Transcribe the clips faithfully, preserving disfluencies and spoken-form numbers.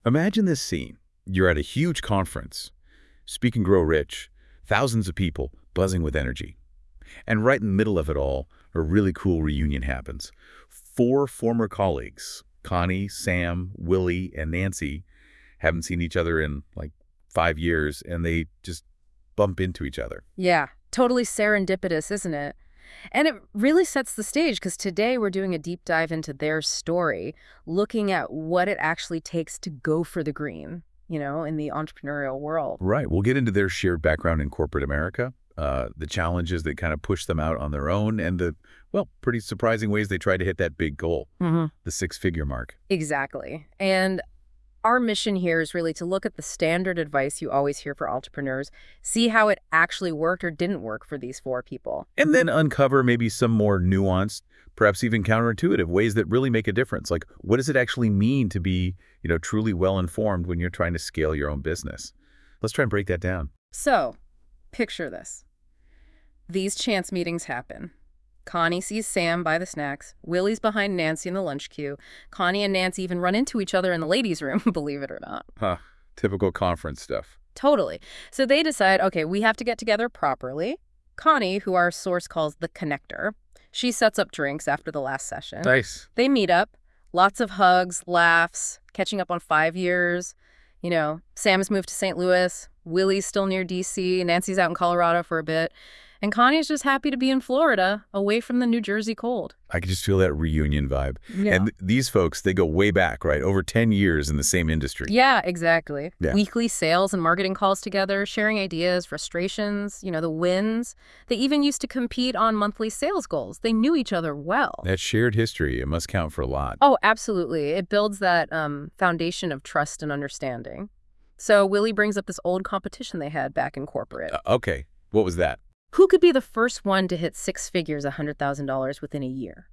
Imagine this scene. You're at a huge conference. Speak and Grow Rich. Thousands of people buzzing with energy. And right in the middle of it all, a really cool reunion happens. Four former colleagues, Connie, Sam, Willie, and Nancy, haven't seen each other in like five years, and they just bump into each other. Yeah, totally serendipitous, isn't it? And it really sets the stage because today we're doing a deep dive into their story, looking at what it actually takes to go for the green, you know, in the entrepreneurial world. Right. We'll get into their shared background in corporate America, uh, the challenges that kind of push them out on their own, and the, well, pretty surprising ways they try to hit that big goal, Mm-hmm. the six-figure mark. Exactly. And our mission here is really to look at the standard advice you always hear for entrepreneurs, see how it actually worked or didn't work for these four people. And then uncover maybe some more nuanced, perhaps even counterintuitive ways that really make a difference. Like, what does it actually mean to be, you know, truly well-informed when you're trying to scale your own business? Let's try and break that down. So, picture this. These chance meetings happen. Connie sees Sam buy the snacks. Willie's behind Nancy in the lunch queue. Connie and Nancy even run into each other in the ladies' room, believe it or not. Huh. Typical conference stuff. Totally. So they decide, okay, we have to get together properly. Connie, who our source calls the connector, she sets up drinks after the last session. Nice. They meet up. Lots of hugs, laughs, catching up on five years. You know, Sam's moved to Saint Louis. Willie's still near D C Nancy's out in Colorado for a bit. And Connie's just happy to be in Florida, away from the New Jersey cold. I can just feel that reunion vibe. Yeah. And th these folks, they go way back, right? Over ten years in the same industry. Yeah, exactly. Yeah. Weekly sales and marketing calls together, sharing ideas, frustrations, you know, the wins. They even used to compete on monthly sales goals. They knew each other well. That shared history, it must count for a lot. Oh, absolutely. It builds that um, foundation of trust and understanding. So Willie brings up this old competition they had back in corporate. Uh, okay, what was that? Who could be the first one to hit six figures, one hundred thousand dollars within a year?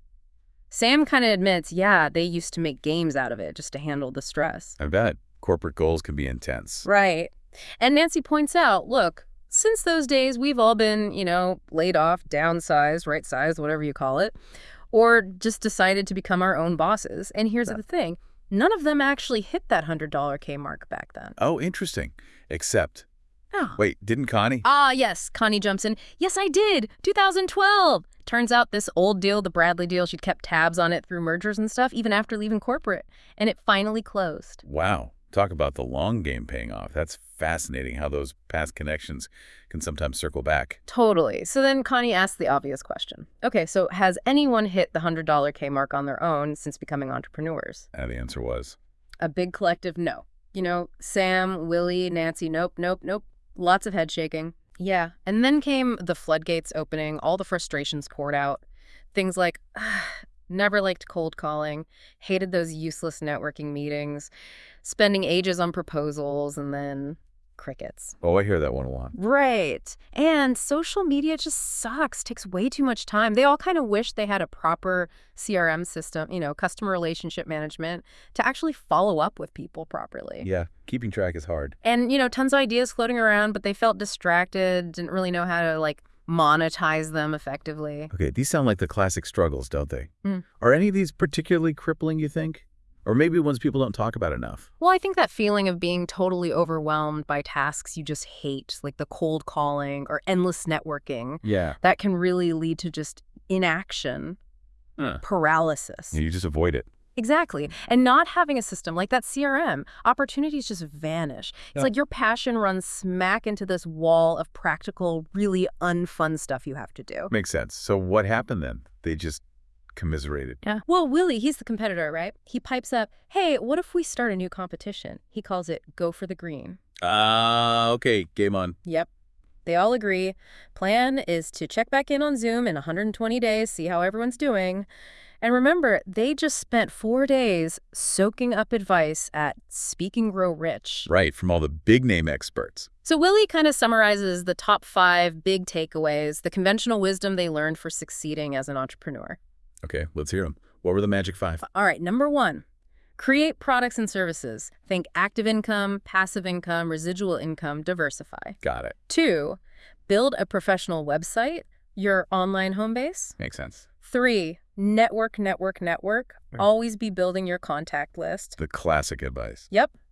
Sam kind of admits, yeah, they used to make games out of it just to handle the stress. I bet. Corporate goals can be intense. Right. And Nancy points out, look, since those days, we've all been, you know, laid off, downsized, right-sized, whatever you call it, or just decided to become our own bosses. And here's Yeah. the thing. None of them actually hit that one hundred dollar K mark back then. Oh, interesting. Except, Oh. wait, didn't Connie? Ah, yes, Connie jumps in. Yes, I did. two thousand twelve. Turns out this old deal, the Bradley deal, she'd kept tabs on it through mergers and stuff, even after leaving corporate. And it finally closed. Wow. Talk about the long game paying off. That's fascinating how those past connections can sometimes circle back. Totally. So then Connie asks the obvious question. Okay, so has anyone hit the one hundred dollar K mark on their own since becoming entrepreneurs? And the answer was, A big collective no. You know, Sam, Willie, Nancy, nope, nope, nope. Lots of head shaking. Yeah. And then came the floodgates opening, all the frustrations poured out. Things like, never liked cold calling, hated those useless networking meetings, spending ages on proposals, and then crickets. oh, I hear that one a lot. Right. And social media just sucks, takes way too much time. They all kind of wish they had a proper C R M system, you know, customer relationship management, to actually follow up with people properly. Yeah, keeping track is hard. And, you know, tons of ideas floating around, but they felt distracted, didn't really know how to, like, monetize them effectively. Okay, these sound like the classic struggles, don't they? Mm. Are any of these particularly crippling, you think? Or maybe ones people don't talk about enough? Well, I think that feeling of being totally overwhelmed by tasks you just hate, like the cold calling or endless networking, Yeah. that can really lead to just inaction, Huh. paralysis. You just avoid it. Exactly. And not having a system like that C R M, opportunities just vanish. It's Yeah. like your passion runs smack into this wall of practical, really unfun stuff you have to do. Makes sense. So what happened then? They just commiserated. Yeah. Well, Willie, he's the competitor, right? He pipes up, hey, what if we start a new competition? He calls it Go for the Green. Ah, okay, game on. Yep. They all agree. Plan is to check back in on Zoom in one hundred twenty days, see how everyone's doing. And remember, they just spent four days soaking up advice at Speak and Grow Rich. Right, from all the big name experts. So Willie kind of summarizes the top five big takeaways, the conventional wisdom they learned for succeeding as an entrepreneur. Okay, let's hear them. What were the magic five? All right, number one, create products and services. Think active income, passive income, residual income, diversify. Got it. Two, build a professional website, your online home base. Makes sense. Three, network, network, network. Right. Always be building your contact list. The classic advice. Yep.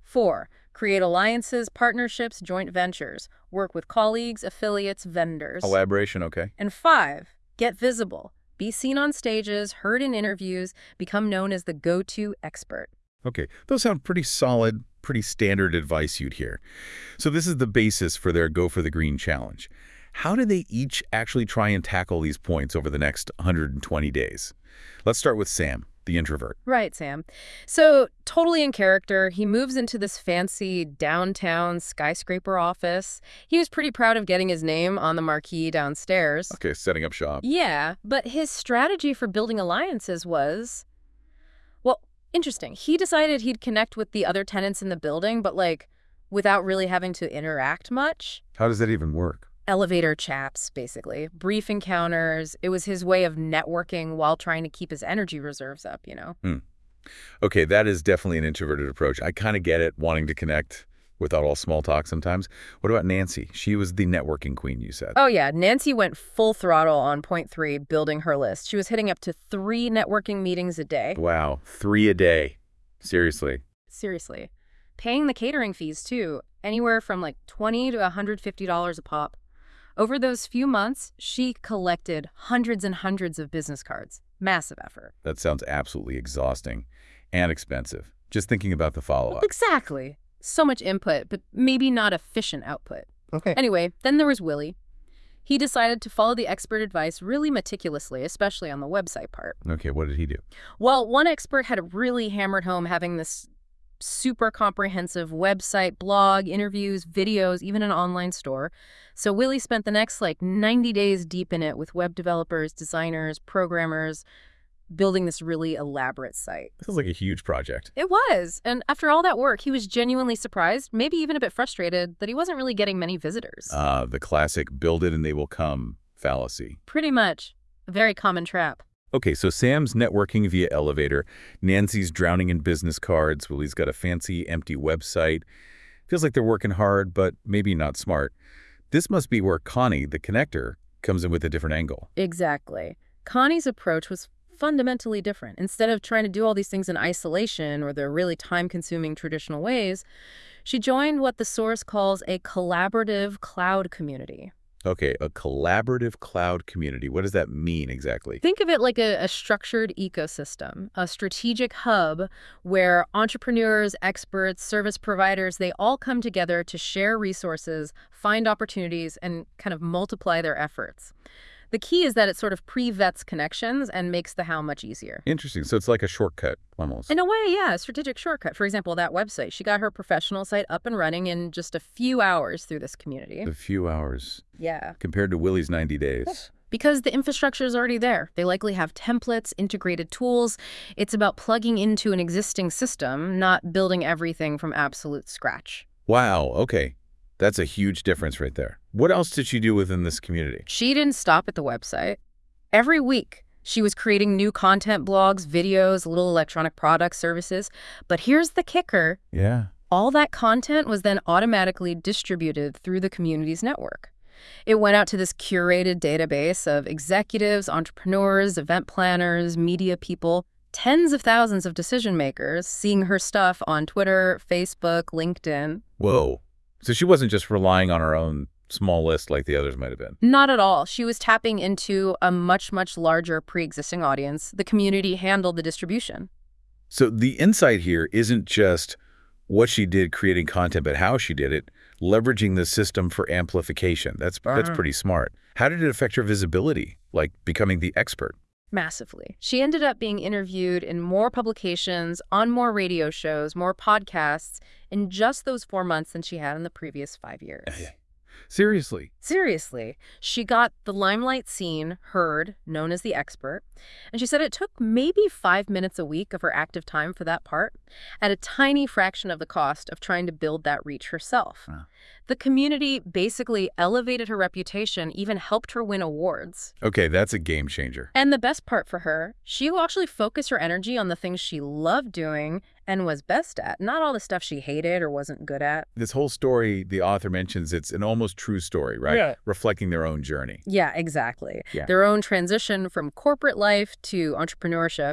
Four, create alliances, partnerships, joint ventures. Work with colleagues, affiliates, vendors. Collaboration, okay. And five, get visible. Be seen on stages, heard in interviews, become known as the go-to expert. Okay, those sound pretty solid, pretty standard advice you'd hear. So this is the basis for their Go for the Green challenge. How do they each actually try and tackle these points over the next one hundred twenty days? Let's start with Sam, the introvert. Right, Sam. So, totally in character, he moves into this fancy downtown skyscraper office. He was pretty proud of getting his name on the marquee downstairs. Okay, setting up shop. Yeah, but his strategy for building alliances was, well, interesting. He decided he'd connect with the other tenants in the building, but like without really having to interact much. How does that even work? Elevator chats, basically. Brief encounters. It was his way of networking while trying to keep his energy reserves up, you know? Hmm. Okay, that is definitely an introverted approach. I kind of get it, wanting to connect without all small talk sometimes. What about Nancy? She was the networking queen, you said. Oh, yeah. Nancy went full throttle on point three, building her list. She was hitting up to three networking meetings a day. Wow, three a day. Seriously. Seriously. Paying the catering fees, too. Anywhere from like twenty to one hundred fifty dollars a pop. Over those few months, she collected hundreds and hundreds of business cards. Massive effort. That sounds absolutely exhausting and expensive. Just thinking about the follow-up. Exactly. So much input, but maybe not efficient output. Okay. Anyway, then there was Willie. He decided to follow the expert advice really meticulously, especially on the website part. Okay, what did he do? Well, one expert had really hammered home having this super comprehensive website, blog, interviews, videos, even an online store. So Willie spent the next like ninety days deep in it with web developers, designers, programmers, building this really elaborate site. This is like a huge project. It was. And after all that work, he was genuinely surprised, maybe even a bit frustrated, that he wasn't really getting many visitors. Uh, the classic build it and they will come fallacy. Pretty much. A very common trap. Okay, so Sam's networking via elevator, Nancy's drowning in business cards, Willie's got a fancy, empty website. Feels like they're working hard, but maybe not smart. This must be where Connie, the connector, comes in with a different angle. Exactly. Connie's approach was fundamentally different. Instead of trying to do all these things in isolation or the really time-consuming traditional ways, she joined what the source calls a collaborative cloud community. Okay, a collaborative cloud community. What does that mean exactly? Think of it like a, a structured ecosystem, a strategic hub where entrepreneurs, experts, service providers, they all come together to share resources, find opportunities, and kind of multiply their efforts. The key is that it sort of pre-vets connections and makes the how much easier. Interesting. So it's like a shortcut, almost. In a way, yeah, a strategic shortcut. For example, that website. She got her professional site up and running in just a few hours through this community. A few hours. Yeah. Compared to Willie's ninety days. Because the infrastructure is already there. They likely have templates, integrated tools. It's about plugging into an existing system, not building everything from absolute scratch. Wow, okay. That's a huge difference right there. What else did she do within this community? She didn't stop at the website. Every week, she was creating new content blogs, videos, little electronic products, services. But here's the kicker. Yeah. All that content was then automatically distributed through the community's network. It went out to this curated database of executives, entrepreneurs, event planners, media people, tens of thousands of decision makers seeing her stuff on Twitter, Facebook, LinkedIn. Whoa. So she wasn't just relying on her own small list like the others might have been. Not at all. She was tapping into a much, much larger pre-existing audience. The community handled the distribution. So the insight here isn't just what she did creating content, but how she did it, leveraging the system for amplification. That's, uh-huh. that's pretty smart. How did it affect her visibility, like becoming the expert? Massively. She ended up being interviewed in more publications, on more radio shows, more podcasts in just those four months than she had in the previous five years. Seriously? Seriously. She got the limelight seen, heard, known as the expert, and she said it took maybe five minutes a week of her active time for that part, at a tiny fraction of the cost of trying to build that reach herself. Huh. The community basically elevated her reputation, even helped her win awards. Okay, that's a game changer. And the best part for her, she will actually focus her energy on the things she loved doing and was best at, not all the stuff she hated or wasn't good at. This whole story, the author mentions, it's an almost true story, right? Yeah. Reflecting their own journey. Yeah, exactly. Yeah. Their own transition from corporate life to entrepreneurship.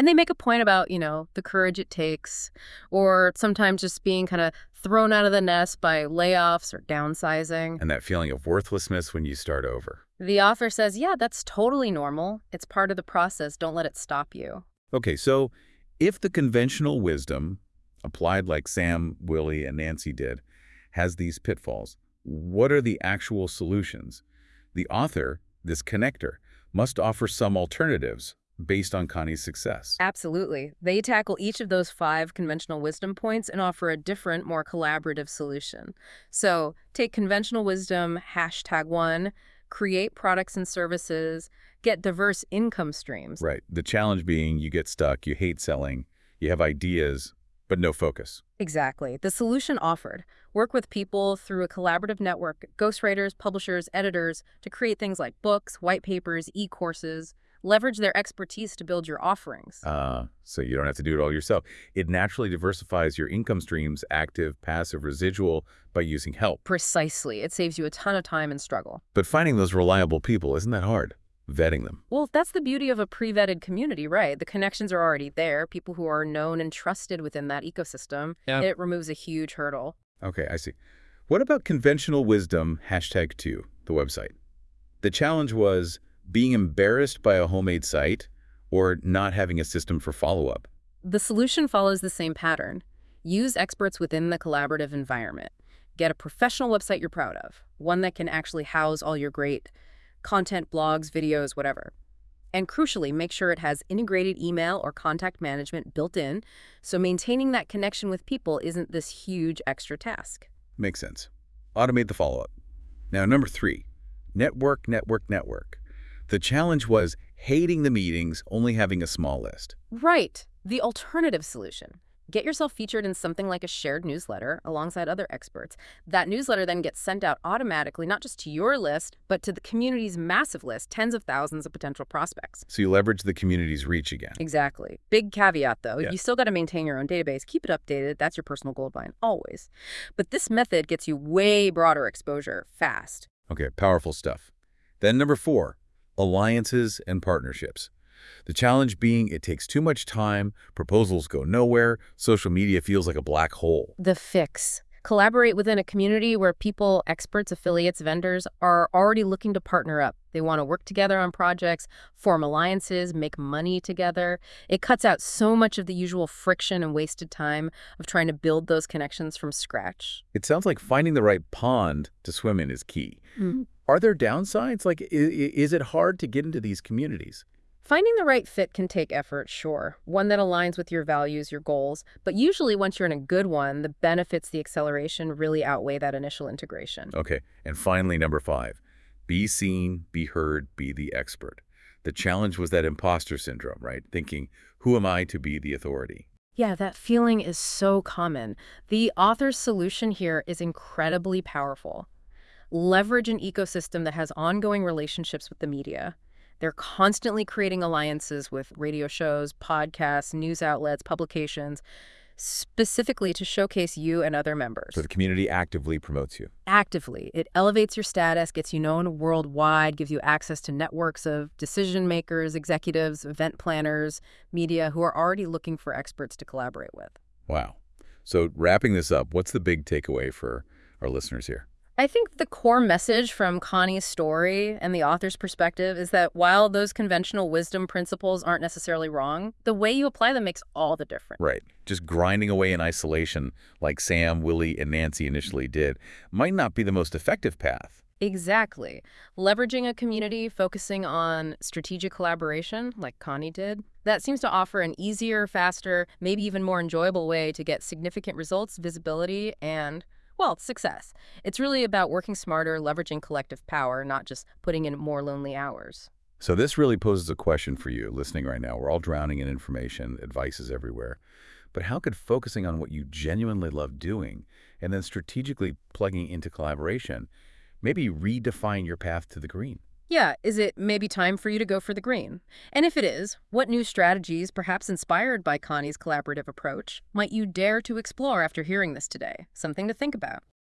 And they make a point about, you know, the courage it takes, or sometimes just being kind of thrown out of the nest by layoffs or downsizing. And that feeling of worthlessness when you start over. The author says, yeah, that's totally normal. It's part of the process. Don't let it stop you. Okay, so if the conventional wisdom, applied like Sam, Willie, and Nancy did, has these pitfalls, what are the actual solutions? The author, this connector, must offer some alternatives based on Connie's success. Absolutely. They tackle each of those five conventional wisdom points and offer a different, more collaborative solution. So take conventional wisdom, hashtag one, create products and services, get diverse income streams. Right. The challenge being you get stuck, you hate selling, you have ideas, but no focus. Exactly. The solution offered: work with people through a collaborative network, ghostwriters, publishers, editors, to create things like books, white papers, e-courses. Leverage their expertise to build your offerings. Uh, so you don't have to do it all yourself. It naturally diversifies your income streams, active, passive, residual, by using help. Precisely. It saves you a ton of time and struggle. But finding those reliable people, isn't that hard? Vetting them. Well, that's the beauty of a pre-vetted community, right? The connections are already there, people who are known and trusted within that ecosystem. Yeah. It removes a huge hurdle. Okay, I see. What about conventional wisdom, hashtag two, the website? The challenge was being embarrassed by a homemade site or not having a system for follow-up. The solution follows the same pattern. Use experts within the collaborative environment. Get a professional website you're proud of, one that can actually house all your great content, blogs, videos, whatever. And crucially, make sure it has integrated email or contact management built in, so maintaining that connection with people isn't this huge extra task. Makes sense. Automate the follow-up. Now, number three, network, network, network. The challenge was hating the meetings, only having a small list. Right. The alternative solution: get yourself featured in something like a shared newsletter alongside other experts. That newsletter then gets sent out automatically, not just to your list, but to the community's massive list, tens of thousands of potential prospects. So you leverage the community's reach again. Exactly. Big caveat, though. Yeah. You still got to maintain your own database. Keep it updated. That's your personal gold mine, always. But this method gets you way broader exposure fast. Okay, powerful stuff. Then number four, alliances and partnerships. The challenge being it takes too much time, proposals go nowhere, social media feels like a black hole. The fix: collaborate within a community where people, experts, affiliates, vendors are already looking to partner up. They want to work together on projects, form alliances, make money together. It cuts out so much of the usual friction and wasted time of trying to build those connections from scratch. It sounds like finding the right pond to swim in is key. Mm. Are there downsides? Like, i- i- is it hard to get into these communities? Finding the right fit can take effort, sure. One that aligns with your values, your goals. But usually once you're in a good one, the benefits, the acceleration really outweigh that initial integration. Okay, and finally, number five, be seen, be heard, be the expert. The challenge was that imposter syndrome, right? Thinking, who am I to be the authority? Yeah, that feeling is so common. The author's solution here is incredibly powerful. Leverage an ecosystem that has ongoing relationships with the media. They're constantly creating alliances with radio shows, podcasts, news outlets, publications, specifically to showcase you and other members. So the community actively promotes you. Actively. It elevates your status, gets you known worldwide, gives you access to networks of decision makers, executives, event planners, media who are already looking for experts to collaborate with. Wow. So wrapping this up, what's the big takeaway for our listeners here? I think the core message from Connie's story and the author's perspective is that while those conventional wisdom principles aren't necessarily wrong, the way you apply them makes all the difference. Right. Just grinding away in isolation like Sam, Willie, and Nancy initially did might not be the most effective path. Exactly. Leveraging a community, focusing on strategic collaboration, like Connie did, that seems to offer an easier, faster, maybe even more enjoyable way to get significant results, visibility, and, well, success. It's really about working smarter, leveraging collective power, not just putting in more lonely hours. So this really poses a question for you listening right now. We're all drowning in information, advice is everywhere. But how could focusing on what you genuinely love doing and then strategically plugging into collaboration maybe redefine your path to the green? Yeah, is it maybe time for you to go for the green? And if it is, what new strategies, perhaps inspired by Connie's collaborative approach, might you dare to explore after hearing this today? Something to think about.